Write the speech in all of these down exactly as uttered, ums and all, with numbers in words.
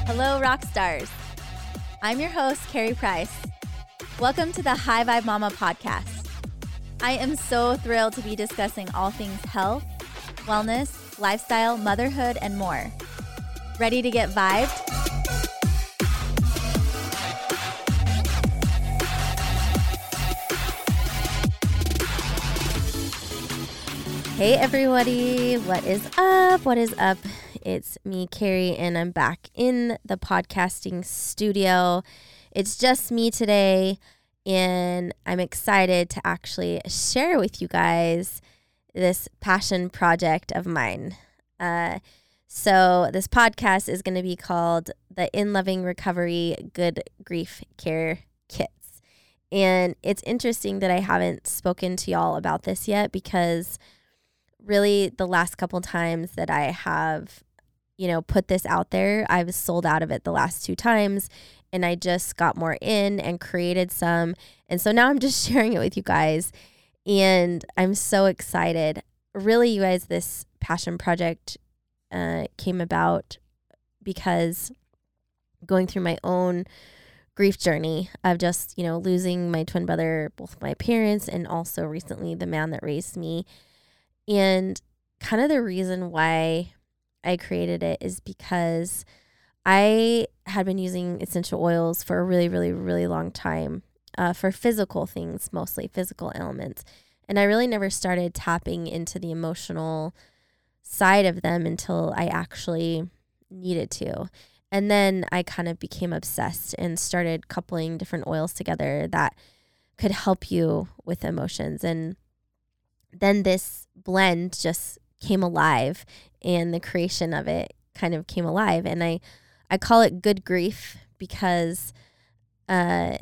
Hello, rock stars. I'm your host, Carrie Price. Welcome to the High Vibe Mama podcast. I am so thrilled to be discussing all things health, wellness, lifestyle, motherhood, and more. Ready to get vibed? Hey everybody, what is up? What is up? It's me, Carrie, and I'm back in the podcasting studio. It's just me today, and I'm excited to actually share with you guys this passion project of mine. Uh, so this podcast is going to be called the In Loving Recovery Good Grief Care Kits. And it's interesting that I haven't spoken to y'all about this yet because really the last couple times that I have, you know, put this out there, I've sold out of it the last two times, and I just got more in and created some. And so now I'm just sharing it with you guys, and I'm so excited. Really, you guys, this passion project uh, came about because going through my own grief journey of just, you know, losing my twin brother, both my parents, and also recently the man that raised me. And kind of the reason why I created it is because I had been using essential oils for a really, really, really long time uh, for physical things, mostly physical ailments. And I really never started tapping into the emotional side of them until I actually needed to. And then I kind of became obsessed and started coupling different oils together that could help you with emotions. And then this blend just came alive, and the creation of it kind of came alive. And I, I call it good grief because, uh,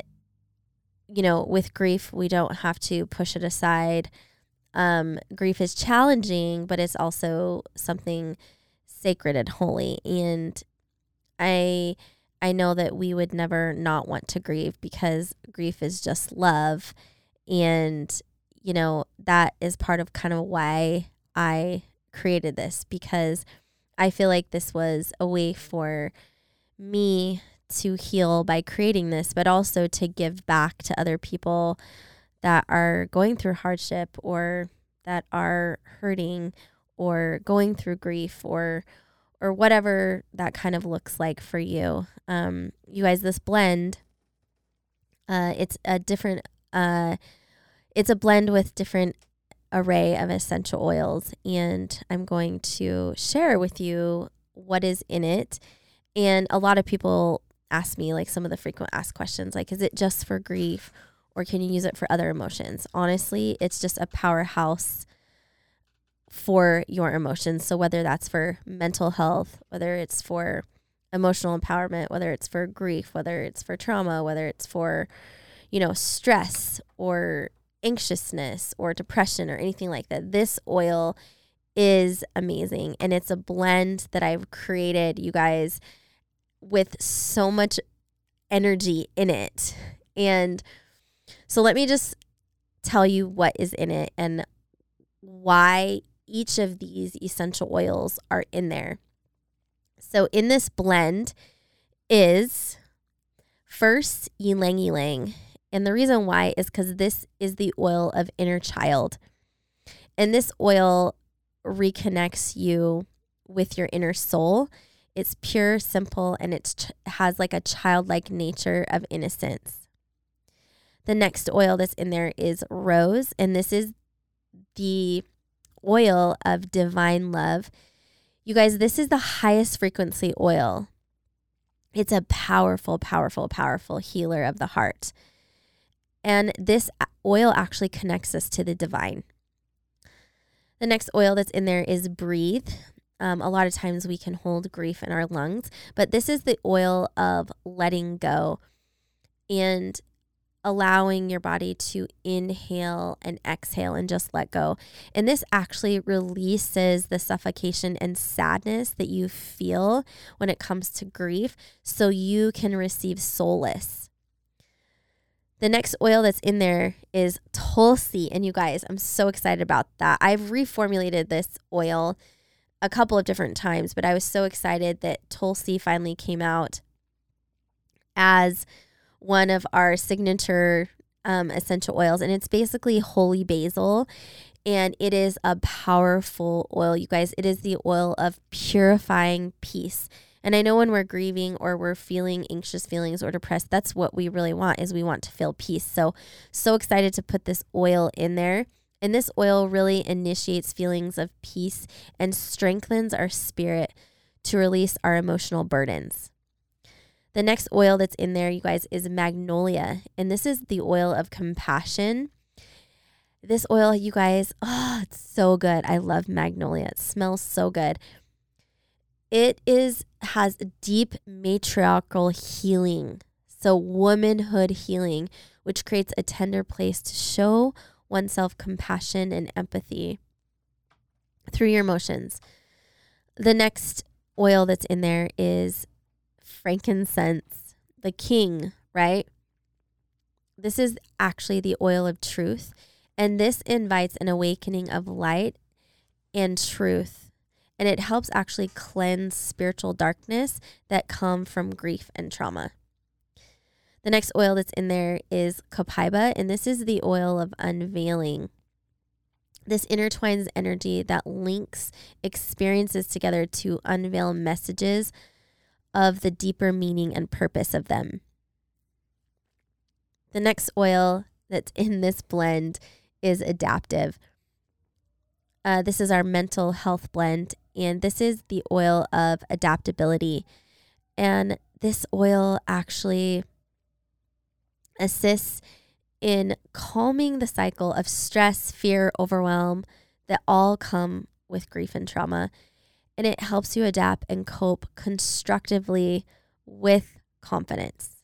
you know, with grief, we don't have to push it aside. Um, grief is challenging, but it's also something sacred and holy. And I, I know that we would never not want to grieve because grief is just love. And, you know, that is part of kind of why I created this, because I feel like this was a way for me to heal by creating this, but also to give back to other people that are going through hardship or that are hurting or going through grief or or whatever that kind of looks like for you. Um, you guys, this blend, uh, it's a different, uh, it's a blend with different array of essential oils, and I'm going to share with you what is in it. And a lot of people ask me, like, some of the frequent asked questions, like, is it just for grief or can you use it for other emotions? Honestly, it's just a powerhouse for your emotions. So whether that's for mental health, whether it's for emotional empowerment, whether it's for grief, whether it's for trauma, whether it's for, you know, stress or anxiousness or depression or anything like that, this oil is amazing. And it's a blend that I've created, you guys, with so much energy in it. And so let me just tell you what is in it and why each of these essential oils are in there. So in this blend is first ylang ylang. And the reason why is because this is the oil of inner child. And this oil reconnects you with your inner soul. It's pure, simple, and it ch- has like a childlike nature of innocence. The next oil that's in there is rose. And this is the oil of divine love. You guys, this is the highest frequency oil. It's a powerful, powerful, powerful healer of the heart. And this oil actually connects us to the divine. The next oil that's in there is breathe. Um, a lot of times we can hold grief in our lungs, but this is the oil of letting go and allowing your body to inhale and exhale and just let go. And this actually releases the suffocation and sadness that you feel when it comes to grief, so you can receive solace. The next oil that's in there is Tulsi. And you guys, I'm so excited about that. I've reformulated this oil a couple of different times, but I was so excited that Tulsi finally came out as one of our signature um, essential oils. And it's basically holy basil. And it is a powerful oil, you guys. It is the oil of purifying peace. And I know when we're grieving or we're feeling anxious feelings or depressed, that's what we really want, is we want to feel peace. So, so excited to put this oil in there. And this oil really initiates feelings of peace and strengthens our spirit to release our emotional burdens. The next oil that's in there, you guys, is magnolia. And this is the oil of compassion. This oil, you guys, oh, it's so good. I love magnolia. It smells so good. It is has deep matriarchal healing. So womanhood healing, which creates a tender place to show oneself compassion and empathy through your emotions. The next oil that's in there is frankincense, the king, right? This is actually the oil of truth. And this invites an awakening of light and truth. And it helps actually cleanse spiritual darkness that come from grief and trauma. The next oil that's in there is copaiba, and this is the oil of unveiling. This intertwines energy that links experiences together to unveil messages of the deeper meaning and purpose of them. The next oil that's in this blend is adaptive. Uh, this is our mental health blend, and this is the oil of adaptability. And this oil actually assists in calming the cycle of stress, fear, overwhelm that all come with grief and trauma. And it helps you adapt and cope constructively with confidence.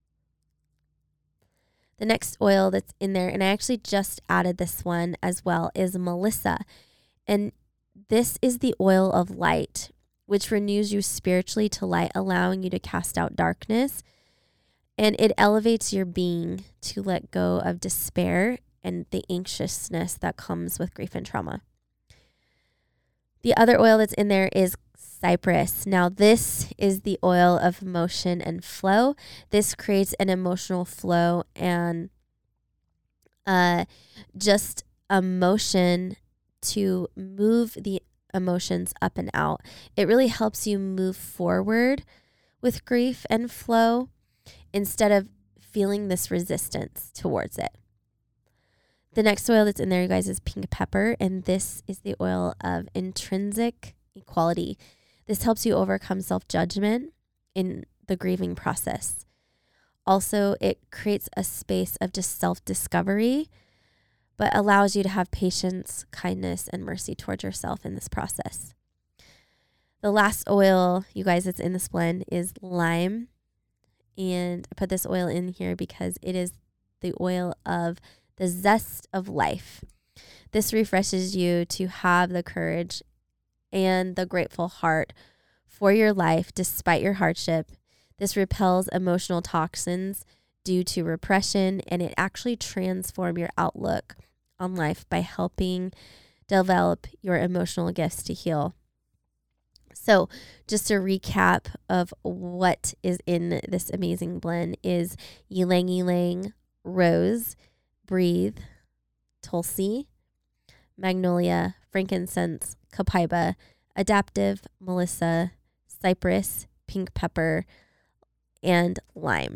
The next oil that's in there, and I actually just added this one as well, is Melissa. And this is the oil of light, which renews you spiritually to light, allowing you to cast out darkness. And it elevates your being to let go of despair and the anxiousness that comes with grief and trauma. The other oil that's in there is cypress. Now, this is the oil of motion and flow. This creates an emotional flow and uh, just a motion to move the emotions up and out. It really helps you move forward with grief and flow instead of feeling this resistance towards it. The next oil that's in there, you guys, is pink pepper, and this is the oil of intrinsic equality. This helps you overcome self-judgment in the grieving process. Also, it creates a space of just self-discovery, but allows you to have patience, kindness, and mercy towards yourself in this process. The last oil, you guys, that's in this blend is lime. And I put this oil in here because it is the oil of the zest of life. This refreshes you to have the courage and the grateful heart for your life despite your hardship. This repels emotional toxins due to repression, and it actually transforms your outlook on life by helping develop your emotional gifts to heal. So just a recap of what is in this amazing blend is ylang ylang, rose, breathe, tulsi, magnolia, frankincense, copaiba, adaptive, melissa, cypress, pink pepper, and lime.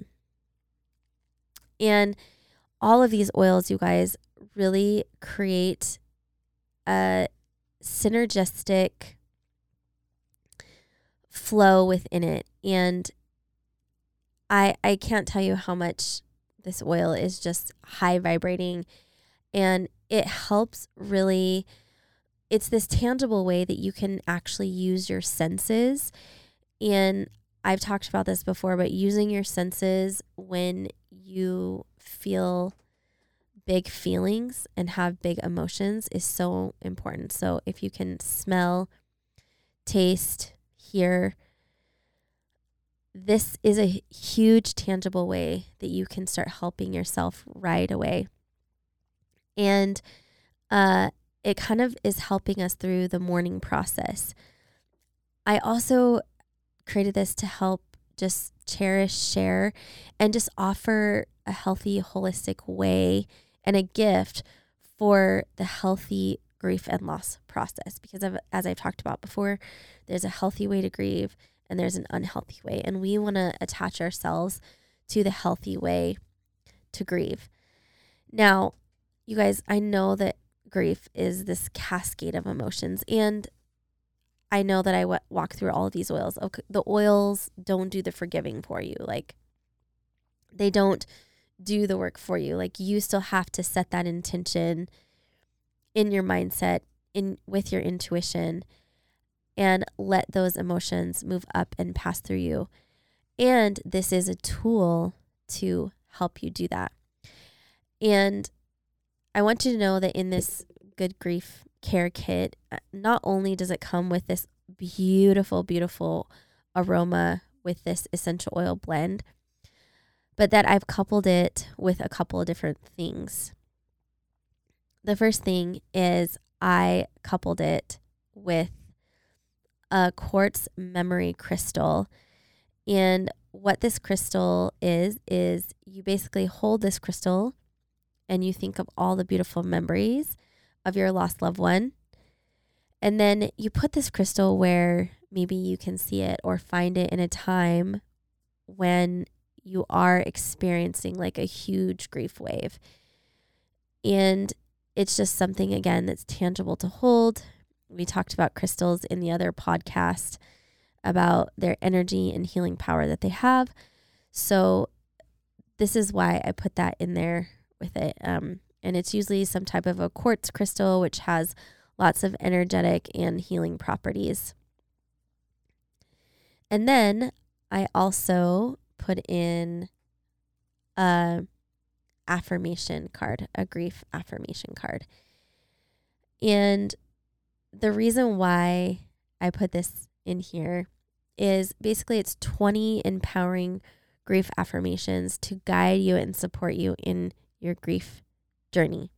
And all of these oils, you guys, really create a synergistic flow within it. And I I can't tell you how much this oil is just high vibrating, and it helps really, it's this tangible way that you can actually use your senses. And I've talked about this before, but using your senses when you feel big feelings and have big emotions is so important. So if you can smell, taste, hear, this is a huge tangible way that you can start helping yourself right away. And uh, it kind of is helping us through the mourning process. I also created this to help just cherish, share, and just offer a healthy, holistic way and a gift for the healthy grief and loss process. Because of, as I've talked about before, there's a healthy way to grieve and there's an unhealthy way. And we want to attach ourselves to the healthy way to grieve. Now, you guys, I know that grief is this cascade of emotions, and I know that I w- walk through all of these oils. Okay, the oils don't do the forgiving for you. Like, they don't do the work for you. Like, you still have to set that intention in your mindset, in with your intuition, and let those emotions move up and pass through you. And this is a tool to help you do that. And I want you to know that in this Good Grief Care Kit, not only does it come with this beautiful, beautiful aroma with this essential oil blend, but that I've coupled it with a couple of different things. The first thing is I coupled it with a quartz memory crystal. And what this crystal is, is you basically hold this crystal and you think of all the beautiful memories of your lost loved one. And then you put this crystal where maybe you can see it or find it in a time when you are experiencing like a huge grief wave. And it's just something, again, that's tangible to hold. We talked about crystals in the other podcast about their energy and healing power that they have. So this is why I put that in there with it. Um, and it's usually some type of a quartz crystal, which has lots of energetic and healing properties. And then I also put in a affirmation card, a grief affirmation card. And the reason why I put this in here is basically it's twenty empowering grief affirmations to guide you and support you in your grief journey.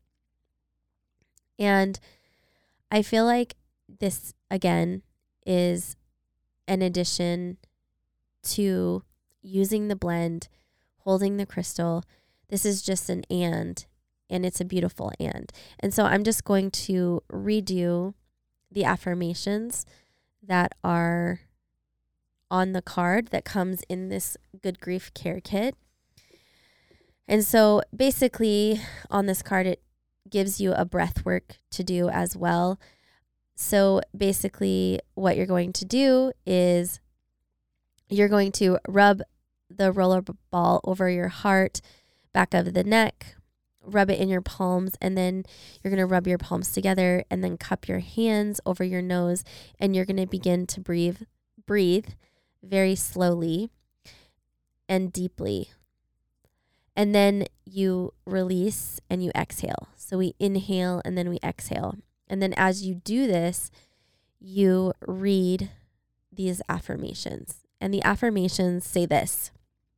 And I feel like this, again, is an addition to using the blend, holding the crystal. This is just an and, and it's a beautiful and. And so I'm just going to redo the affirmations that are on the card that comes in this Good Grief Care Kit. And so basically on this card, it gives you a breath work to do as well. So basically what you're going to do is you're going to rub the roller ball over your heart, back of the neck, rub it in your palms, and then you're going to rub your palms together and then cup your hands over your nose, and you're going to begin to breathe, breathe very slowly and deeply. And then you release and you exhale. So we inhale and then we exhale. And then as you do this, you read these affirmations. And the affirmations say this: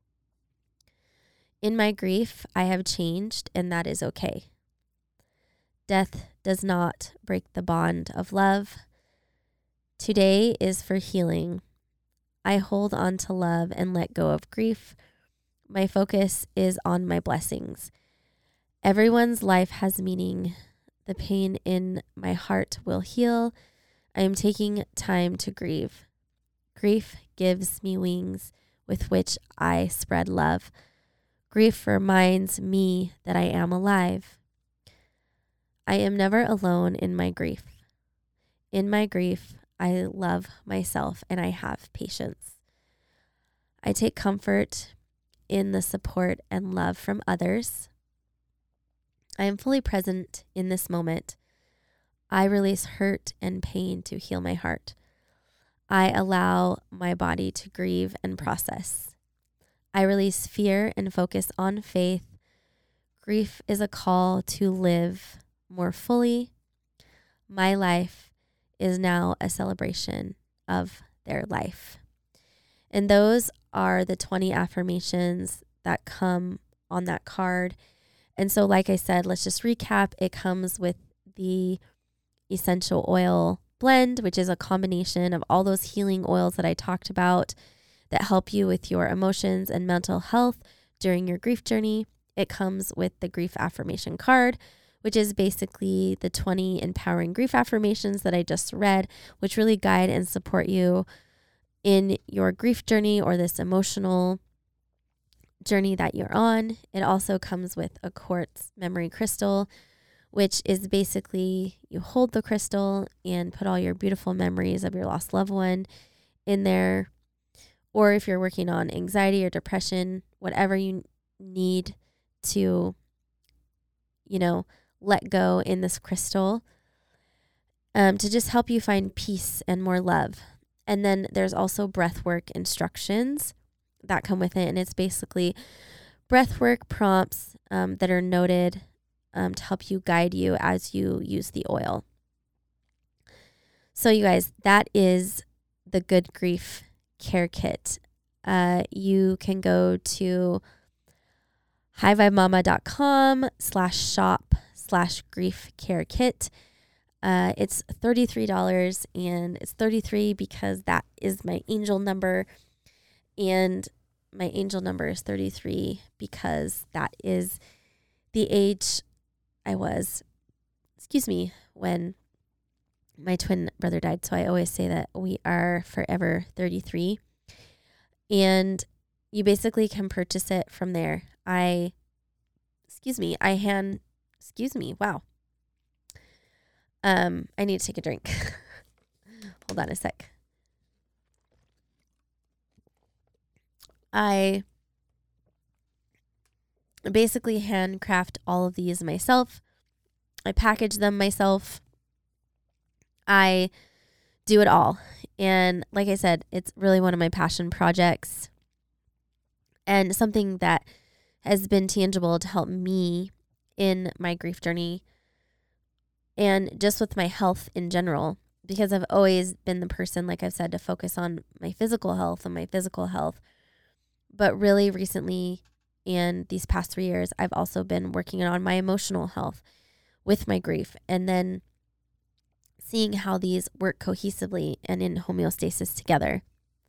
in my grief, I have changed, and that is okay. Death does not break the bond of love. Today is for healing. I hold on to love and let go of grief. My focus is on my blessings. Everyone's life has meaning. The pain in my heart will heal. I am taking time to grieve. Grief gives me wings with which I spread love. Grief reminds me that I am alive. I am never alone in my grief. In my grief, I love myself and I have patience. I take comfort in the support and love from others. I am fully present in this moment. I release hurt and pain to heal my heart. I allow my body to grieve and process. I release fear and focus on faith. Grief is a call to live more fully. My life is now a celebration of their life. And those are the twenty affirmations that come on that card. And so, like I said, let's just recap. It comes with the essential oil blend, which is a combination of all those healing oils that I talked about that help you with your emotions and mental health during your grief journey. It comes with the grief affirmation card, which is basically the twenty empowering grief affirmations that I just read, which really guide and support you in your grief journey or this emotional journey that you're on. It also comes with a quartz memory crystal, which is basically you hold the crystal and put all your beautiful memories of your lost loved one in there. Or if you're working on anxiety or depression, whatever you need to, you know, let go in this crystal um, to just help you find peace and more love. And then there's also breath work instructions that come with it. And it's basically breath work prompts um, that are noted um, to help you guide you as you use the oil. So you guys, that is the Good Grief Care Kit. Uh, you can go to highvibemama.com slash shop slash grief care kit. Uh, it's thirty-three dollars, and it's thirty-three because that is my angel number. And my angel number is thirty-three because that is the age I was, excuse me, when my twin brother died. So I always say that we are forever thirty-three. And you basically can purchase it from there. I, excuse me, I hand, excuse me, wow. Um, I need to take a drink. Hold on a sec. I basically handcraft all of these myself. I package them myself. I do it all. And like I said, it's really one of my passion projects and something that has been tangible to help me in my grief journey and just with my health in general, because I've always been the person, like I've said, to focus on my physical health and my physical health. But really recently, and these past three years, I've also been working on my emotional health with my grief, and then seeing how these work cohesively and in homeostasis together.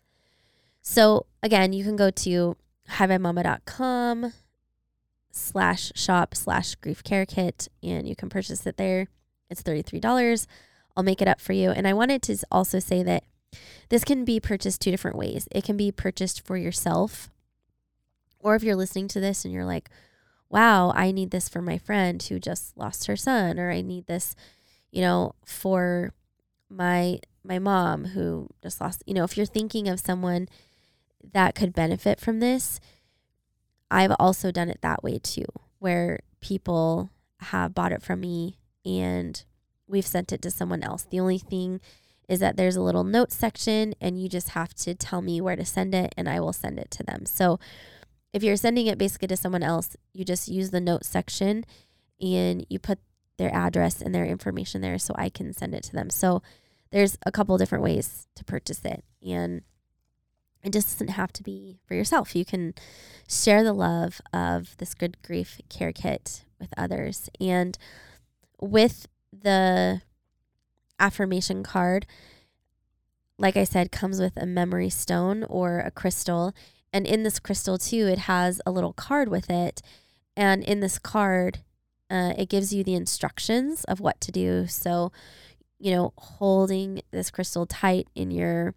So again, you can go to highvibemama.com slash shop slash grief care kit, and you can purchase it there. It's thirty-three dollars. I'll make it up for you. And I wanted to also say that this can be purchased two different ways. It can be purchased for yourself, or if you're listening to this and you're like, wow, I need this for my friend who just lost her son, or I need this, you know, for my my mom who just lost, you know, if you're thinking of someone that could benefit from this, I've also done it that way too, where people have bought it from me and we've sent it to someone else. The only thing is that there's a little note section and you just have to tell me where to send it and I will send it to them. So if you're sending it basically to someone else, you just use the note section and you put their address and their information there so I can send it to them. So there's a couple different ways to purchase it, and it just doesn't have to be for yourself. You can share the love of this Good Grief Care Kit with others. And with the affirmation card, like I said, comes with a memory stone or a crystal. And in this crystal too, it has a little card with it. And in this card, uh, it gives you the instructions of what to do. So, you know, holding this crystal tight in your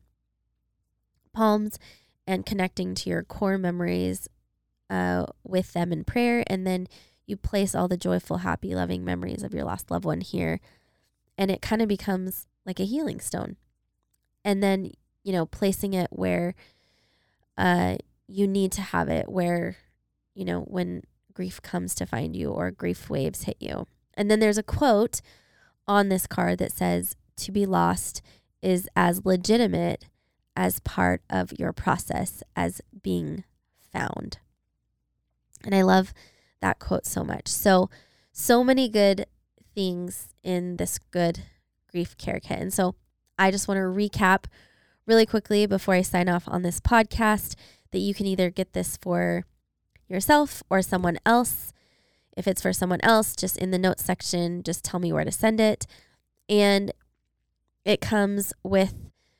palms and connecting to your core memories uh, with them in prayer. And then you place all the joyful, happy, loving memories of your lost loved one here. And it kind of becomes like a healing stone. And then, you know, placing it where uh, you need to have it, where, you know, when grief comes to find you or grief waves hit you. And then there's a quote on this card that says, "To be lost is as legitimate as part of your process as being found." And I love that quote so much. So, so many good things in this Good Grief Care Kit. And so I just want to recap really quickly before I sign off on this podcast that you can either get this for yourself or someone else. If it's for someone else, just in the notes section, just tell me where to send it. And it comes with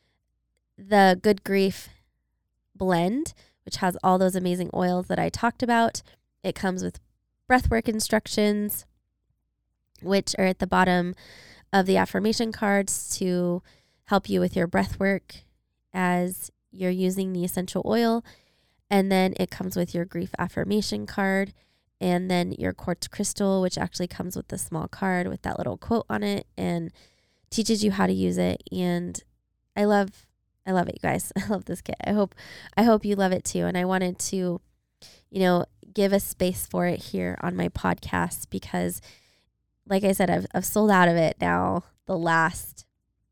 the Good Grief blend, which has all those amazing oils that I talked about. It comes with breathwork instructions, which are at the bottom of the affirmation cards to help you with your breath work as you're using the essential oil. And then it comes with your grief affirmation card, and then your quartz crystal, which actually comes with the small card with that little quote on it and teaches you how to use it. And I love, I love it, you guys. I love this kit. I hope, I hope you love it too. And I wanted to, you know, give a space for it here on my podcast because, like I said, I've I've sold out of it now the last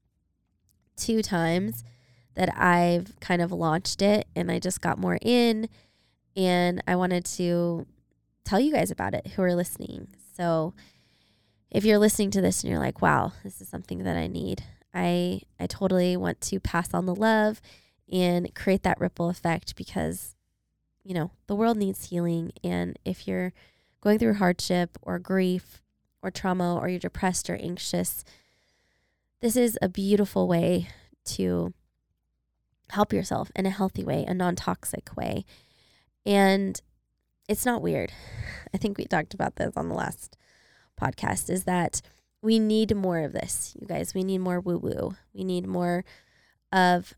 two times that I've kind of launched it, and I just got more in, and I wanted to tell you guys about it who are listening. So if you're listening to this and you're like, wow, this is something that I need, I I totally want to pass on the love and create that ripple effect because, you know, the world needs healing. And if you're going through hardship or grief or trauma, or you're depressed or anxious, this is a beautiful way to help yourself in a healthy way, a non-toxic way. And it's not weird. I think we talked about this on the last podcast, is that we need more of this, you guys. We need more woo-woo. We need more of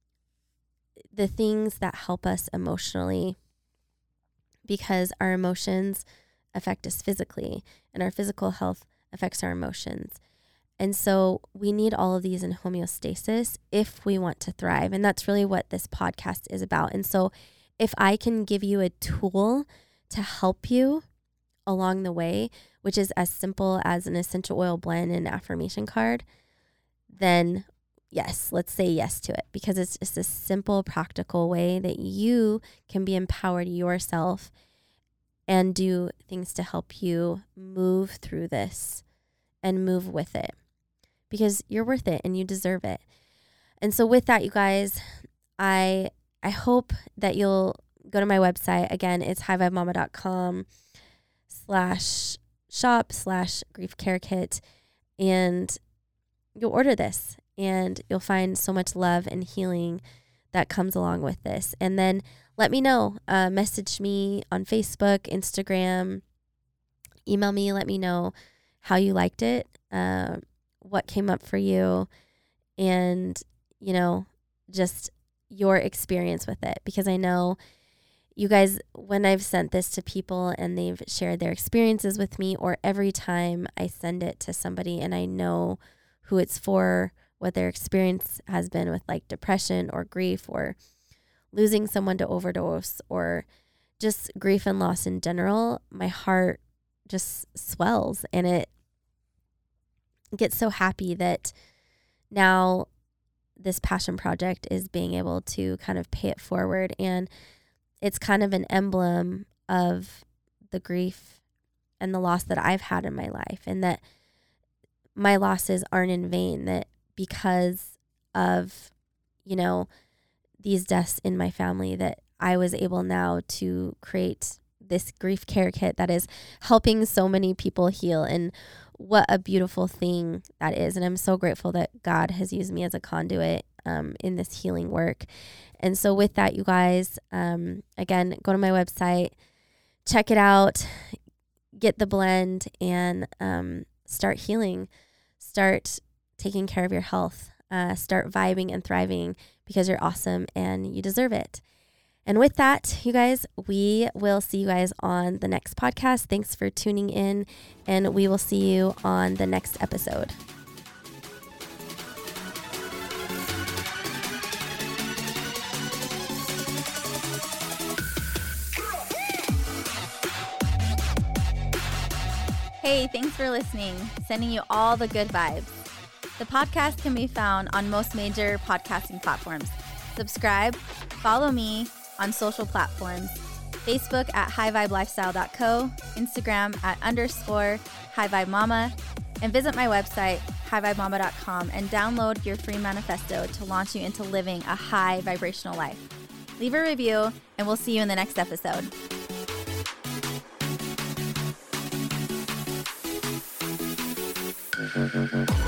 the things that help us emotionally, because our emotions affect us physically, and our physical health affects our emotions. And so we need all of these in homeostasis if we want to thrive. And that's really what this podcast is about. And so if I can give you a tool to help you along the way, which is as simple as an essential oil blend and affirmation card, then yes, let's say yes to it, because it's just a simple, practical way that you can be empowered yourself and do things to help you move through this and move with it, because you're worth it and you deserve it. And so with that, you guys, I I hope that you'll go to my website. Again, it's highvibemama.com slash shop slash grief care kit, and you'll order this, and you'll find so much love and healing that comes along with this. And then let me know, uh, message me on Facebook, Instagram, email me, let me know how you liked it, uh, what came up for you, and, you know, just your experience with it. Because I know you guys, when I've sent this to people and they've shared their experiences with me, or every time I send it to somebody and I know who it's for, what their experience has been with like depression or grief or losing someone to overdose or just grief and loss in general, my heart just swells, and it gets so happy that now this passion project is being able to kind of pay it forward. And it's kind of an emblem of the grief and the loss that I've had in my life, and that my losses aren't in vain, that because of, you know, these deaths in my family, that I was able now to create this grief care kit that is helping so many people heal. And what a beautiful thing that is. And I'm so grateful that God has used me as a conduit um, in this healing work. And so with that, you guys, um, again, go to my website, check it out, get the blend, and um, start healing, start taking care of your health, uh, start vibing and thriving, because you're awesome and you deserve it. And with that, you guys, we will see you guys on the next podcast. Thanks for tuning in, and we will see you on the next episode. Hey, thanks for listening. Sending you all the good vibes. The podcast can be found on most major podcasting platforms. Subscribe, follow me on social platforms, Facebook at high vibe lifestyle dot co, Instagram at underscore high vibe mama, and visit my website, high vibe mama dot com, and download your free manifesto to launch you into living a high vibrational life. Leave a review, and we'll see you in the next episode. Mm-hmm.